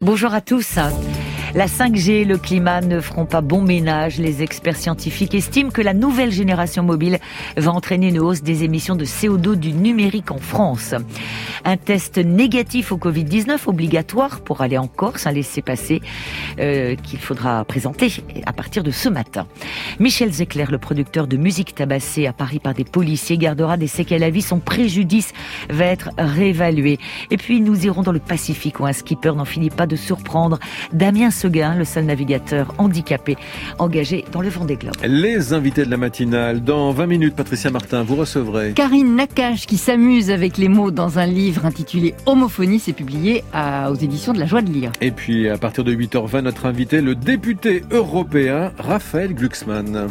Bonjour à tous. La 5G et le climat ne feront pas bon ménage. Les experts scientifiques estiment que la nouvelle génération mobile va entraîner une hausse des émissions de CO2 du numérique en France. Un test négatif au Covid-19 obligatoire pour aller en Corse, un laissez-passer qu'il faudra présenter à partir de ce matin. Michel Zecler, le producteur de musique tabassée à Paris par des policiers, gardera des séquelles à vie. Son préjudice va être réévalué. Et puis nous irons dans le Pacifique où un skipper n'en finit pas de surprendre. Damien Seguin, le seul navigateur handicapé engagé dans le Vendée Globe. Les invités de la matinale. Dans 20 minutes, Patricia Martin, vous recevrez Karine Nakache qui s'amuse avec les mots dans un livre intitulé Homophonie. C'est publié aux éditions de La Joie de Lire. Et puis, à partir de 8h20, notre invité, le député européen, Raphaël Glucksmann.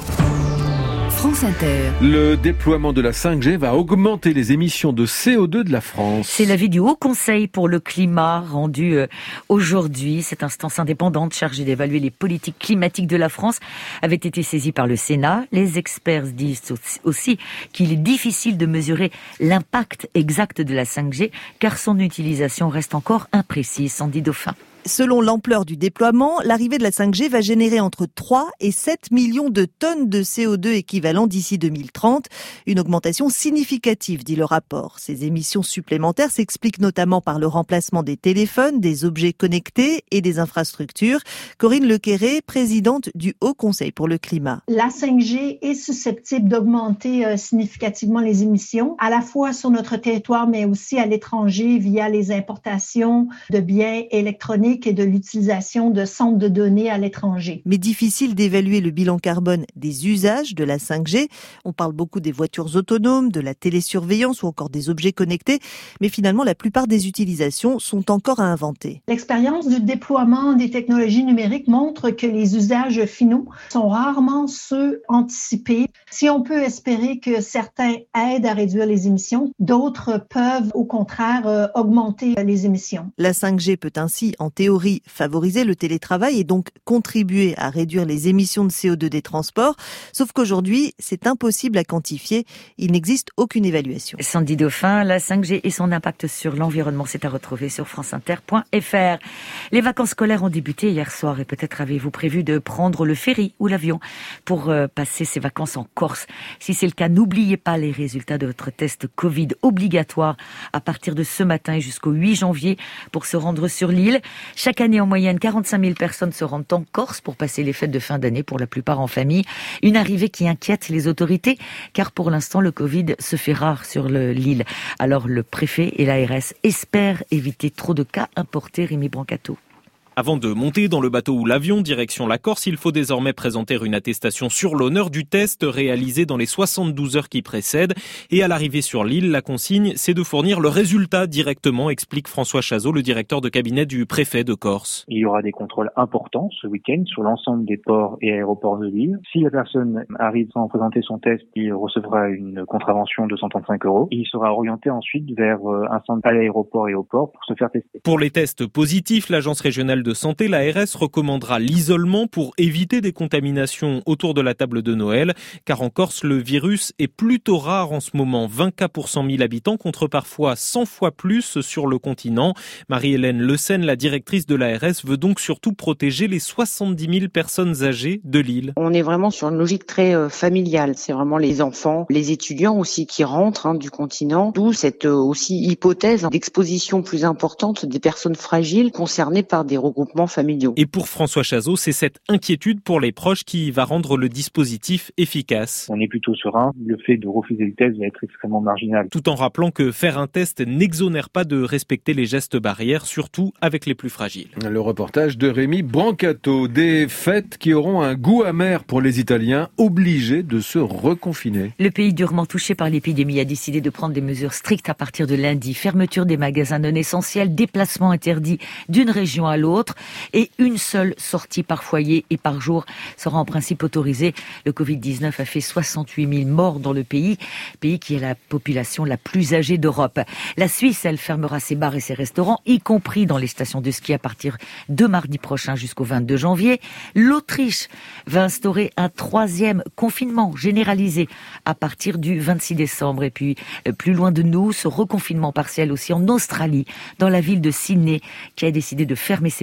France Inter. Le déploiement de la 5G va augmenter les émissions de CO2 de la France. C'est l'avis du Haut Conseil pour le climat rendu aujourd'hui. Cette instance indépendante chargée d'évaluer les politiques climatiques de la France avait été saisie par le Sénat. Les experts disent aussi qu'il est difficile de mesurer l'impact exact de la 5G car son utilisation reste encore imprécise. Sandy Dauphin. Selon l'ampleur du déploiement, l'arrivée de la 5G va générer entre 3 et 7 millions de tonnes de CO2 équivalent d'ici 2030. Une augmentation significative, dit le rapport. Ces émissions supplémentaires s'expliquent notamment par le remplacement des téléphones, des objets connectés et des infrastructures. Corinne Lequéré, présidente du Haut Conseil pour le climat. La 5G est susceptible d'augmenter significativement les émissions, à la fois sur notre territoire, mais aussi à l'étranger via les importations de biens électroniques et de l'utilisation de centres de données à l'étranger. Mais difficile d'évaluer le bilan carbone des usages de la 5G. On parle beaucoup des voitures autonomes, de la télésurveillance ou encore des objets connectés, mais finalement la plupart des utilisations sont encore à inventer. L'expérience du déploiement des technologies numériques montre que les usages finaux sont rarement ceux anticipés. Si on peut espérer que certains aident à réduire les émissions, d'autres peuvent au contraire augmenter les émissions. La 5G peut ainsi en théorie, favoriser le télétravail et donc contribuer à réduire les émissions de CO2 des transports. Sauf qu'aujourd'hui, c'est impossible à quantifier. Il n'existe aucune évaluation. Sandy Dauphin, la 5G et son impact sur l'environnement, c'est à retrouver sur franceinter.fr. Les vacances scolaires ont débuté hier soir et peut-être avez-vous prévu de prendre le ferry ou l'avion pour passer ces vacances en Corse. Si c'est le cas, n'oubliez pas les résultats de votre test Covid obligatoire à partir de ce matin et jusqu'au 8 janvier pour se rendre sur l'île. Chaque année, en moyenne, 45 000 personnes se rendent en Corse pour passer les fêtes de fin d'année, pour la plupart en famille. Une arrivée qui inquiète les autorités, car pour l'instant, le Covid se fait rare sur l'île. Alors, le préfet et l'ARS espèrent éviter trop de cas importés. Rémi Brancato. Avant de monter dans le bateau ou l'avion direction la Corse, il faut désormais présenter une attestation sur l'honneur du test réalisé dans les 72 heures qui précèdent. Et à l'arrivée sur l'île, la consigne, c'est de fournir le résultat directement, explique François Chazot, le directeur de cabinet du préfet de Corse. Il y aura des contrôles importants ce week-end sur l'ensemble des ports et aéroports de l'île. Si la personne arrive sans présenter son test, il recevra une contravention de 135 €. Il sera orienté ensuite vers un centre à l'aéroport et au port pour se faire tester. Pour les tests positifs, l'agence régionale de santé, l'ARS, recommandera l'isolement pour éviter des contaminations autour de la table de Noël, car en Corse, le virus est plutôt rare en ce moment, 20 cas pour 100 000 habitants contre parfois 100 fois plus sur le continent. Marie-Hélène Le Sen, la directrice de l'ARS, veut donc surtout protéger les 70 000 personnes âgées de l'île. On est vraiment sur une logique très familiale, c'est vraiment les enfants, les étudiants aussi qui rentrent du continent, d'où cette aussi hypothèse d'exposition plus importante des personnes fragiles concernées par des regroupements familiaux. Et pour François Chazot, c'est cette inquiétude pour les proches qui va rendre le dispositif efficace. On est plutôt serein. Le fait de refuser le test va être extrêmement marginal. Tout en rappelant que faire un test n'exonère pas de respecter les gestes barrières, surtout avec les plus fragiles. Le reportage de Rémi Brancato. Des fêtes qui auront un goût amer pour les Italiens, obligés de se reconfiner. Le pays durement touché par l'épidémie a décidé de prendre des mesures strictes à partir de lundi. Fermeture des magasins non essentiels, déplacement interdit d'une région à l'autre et une seule sortie par foyer et par jour sera en principe autorisée. Le Covid-19 a fait 68 000 morts dans le pays qui est la population la plus âgée d'Europe. La Suisse, elle, fermera ses bars et ses restaurants, y compris dans les stations de ski à partir de mardi prochain jusqu'au 22 janvier. L'Autriche va instaurer un 3e confinement généralisé à partir du 26 décembre. Et puis, plus loin de nous, ce reconfinement partiel aussi en Australie, dans la ville de Sydney, qui a décidé de fermer ses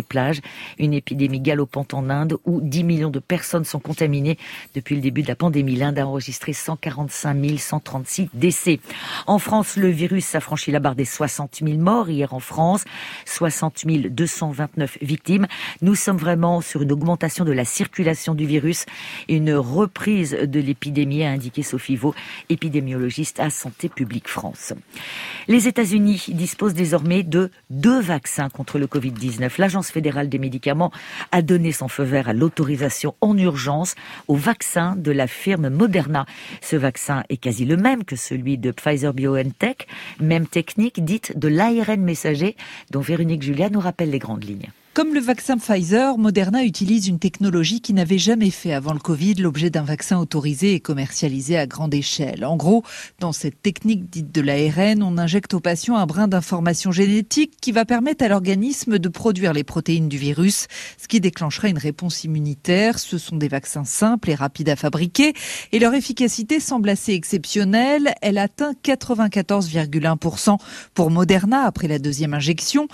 plages. Une épidémie galopante en Inde où 10 millions de personnes sont contaminées. Depuis le début de la pandémie, l'Inde a enregistré 145 136 décès. En France, le virus a franchi la barre des 60 000 morts hier en France, 60 229 victimes. Nous sommes vraiment sur une augmentation de la circulation du virus et une reprise de l'épidémie, a indiqué Sophie Vaux, épidémiologiste à Santé publique France. Les États-Unis disposent désormais de 2 vaccins contre le Covid-19. L'Agence fédérale des médicaments a donné son feu vert à l'autorisation en urgence au vaccin de la firme Moderna. Ce vaccin est quasi le même que celui de Pfizer-BioNTech, même technique dite de l'ARN messager, dont Véronique Julia nous rappelle les grandes lignes. Comme le vaccin Pfizer, Moderna utilise une technologie qui n'avait jamais fait avant le Covid l'objet d'un vaccin autorisé et commercialisé à grande échelle. En gros, dans cette technique dite de l'ARN, on injecte au patient un brin d'information génétique qui va permettre à l'organisme de produire les protéines du virus, ce qui déclenchera une réponse immunitaire. Ce sont des vaccins simples et rapides à fabriquer et leur efficacité semble assez exceptionnelle. Elle atteint 94,1% pour Moderna après la deuxième injection,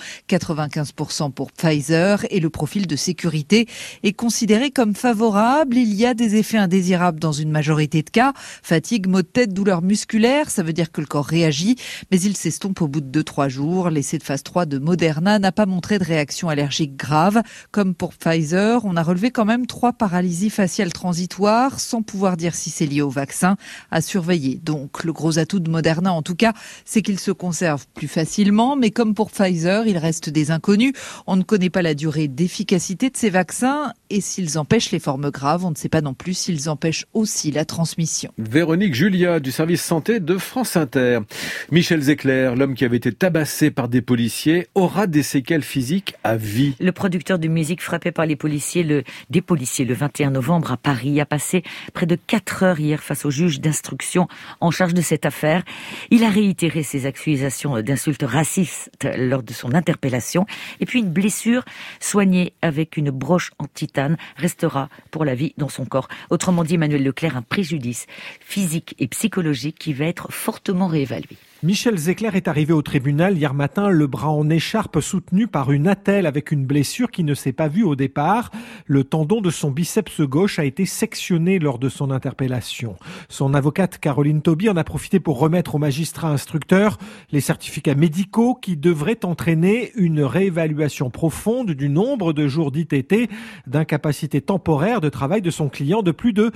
95% pour Pfizer. Et le profil de sécurité est considéré comme favorable. Il y a des effets indésirables dans une majorité de cas. Fatigue, maux de tête, douleurs musculaires, ça veut dire que le corps réagit, mais il s'estompe au bout de 2-3 jours. L'essai de phase 3 de Moderna n'a pas montré de réaction allergique grave. Comme pour Pfizer, on a relevé quand même 3 paralysies faciales transitoires, sans pouvoir dire si c'est lié au vaccin, à surveiller. Donc le gros atout de Moderna en tout cas, c'est qu'il se conserve plus facilement, mais comme pour Pfizer, il reste des inconnus. On ne connaît pas la durée d'efficacité de ces vaccins et s'ils empêchent les formes graves, on ne sait pas non plus s'ils empêchent aussi la transmission. Véronique Julia du service santé de France Inter. Michel Zecler, l'homme qui avait été tabassé par des policiers, aura des séquelles physiques à vie. Le producteur de musique frappé par des policiers le 21 novembre à Paris a passé près de 4 heures hier face au juge d'instruction en charge de cette affaire. Il a réitéré ses accusations d'insultes racistes lors de son interpellation et puis une blessure soignée avec une broche en titane restera pour la vie dans son corps. Autrement dit, Emmanuel Leclerc, un préjudice physique et psychologique qui va être fortement réévalué. Michel Zecler est arrivé au tribunal hier matin, le bras en écharpe soutenu par une attelle avec une blessure qui ne s'est pas vue au départ. Le tendon de son biceps gauche a été sectionné lors de son interpellation. Son avocate Caroline Tauby en a profité pour remettre au magistrat instructeur les certificats médicaux qui devraient entraîner une réévaluation profonde du nombre de jours d'ITT, d'incapacité temporaire de travail de son client de plus de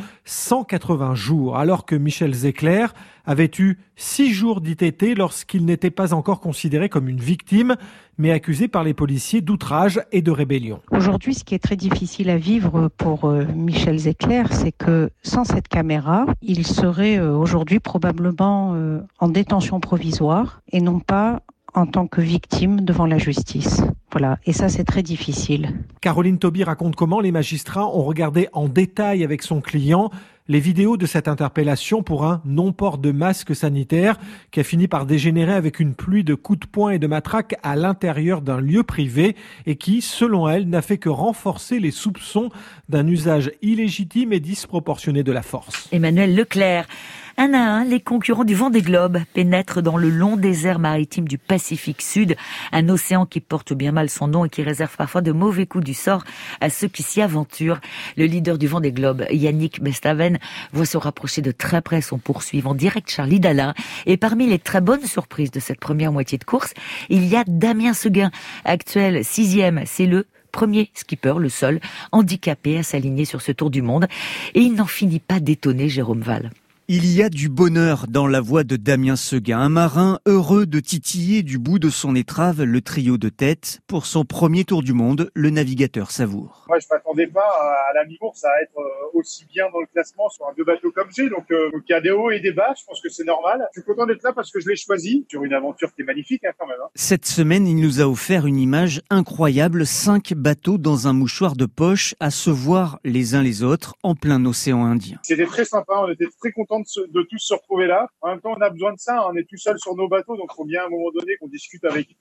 180 jours, alors que Michel Zecler avait eu 6 jours d'ITT lorsqu'il n'était pas encore considéré comme une victime, mais accusé par les policiers d'outrage et de rébellion. Aujourd'hui, ce qui est très difficile à vivre pour Michel Zecler, c'est que sans cette caméra, il serait aujourd'hui probablement en détention provisoire et non pas en tant que victime devant la justice. Voilà, et ça c'est très difficile. Caroline Tauby raconte comment les magistrats ont regardé en détail avec son client les vidéos de cette interpellation pour un non-port de masque sanitaire qui a fini par dégénérer avec une pluie de coups de poing et de matraques à l'intérieur d'un lieu privé et qui, selon elle, n'a fait que renforcer les soupçons d'un usage illégitime et disproportionné de la force. Emmanuel Leclerc. Un à un, les concurrents du Vendée Globe pénètrent dans le long désert maritime du Pacifique Sud, un océan qui porte bien mal son nom et qui réserve parfois de mauvais coups du sort à ceux qui s'y aventurent. Le leader du Vendée Globe, Yannick Bestaven, voit se rapprocher de très près son poursuivant direct Charlie Dalin. Et parmi les très bonnes surprises de cette première moitié de course, il y a Damien Seguin, actuel 6e. C'est le premier skipper, le seul handicapé à s'aligner sur ce Tour du Monde. Et il n'en finit pas d'étonner Jérôme Val. Il y a du bonheur dans la voix de Damien Seguin, un marin heureux de titiller du bout de son étrave le trio de tête. Pour son premier tour du monde, le navigateur savoure. Moi, je m'attendais pas à la mi-course à être aussi bien dans le classement sur un 2 bateaux comme j'ai. Donc, il y a des hauts et des bas. Je pense que c'est normal. Je suis content d'être là parce que je l'ai choisi sur une aventure qui est magnifique quand même. Cette semaine, il nous a offert une image incroyable. 5 bateaux dans un mouchoir de poche à se voir les uns les autres en plein océan Indien. C'était très sympa. On était très contents de tous se retrouver là. En même temps, on a besoin de ça. On est tout seul sur nos bateaux, donc il faut bien à un moment donné qu'on discute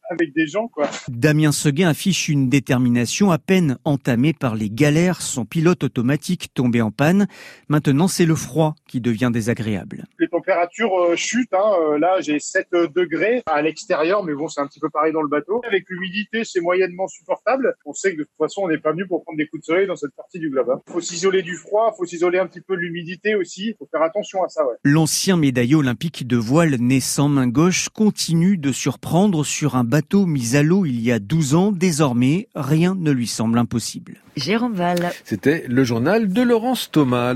avec des gens, quoi. Damien Seguin affiche une détermination à peine entamée par les galères. Son pilote automatique tombé en panne. Maintenant, c'est le froid qui devient désagréable. Les températures chutent. Là, j'ai 7 degrés à l'extérieur, mais bon, c'est un petit peu pareil dans le bateau. Avec l'humidité, c'est moyennement supportable. On sait que de toute façon, on n'est pas venu pour prendre des coups de soleil dans cette partie du globe. Il faut s'isoler du froid, il faut s'isoler un petit peu de l'humidité aussi. Il faut faire attention à ça, ouais. L'ancien médaillé olympique de voile né sans main gauche continue de surprendre sur un bateau mis à l'eau il y a 12 ans. Désormais, rien ne lui semble impossible. Jérôme Val. C'était le journal de Laurence Thomas.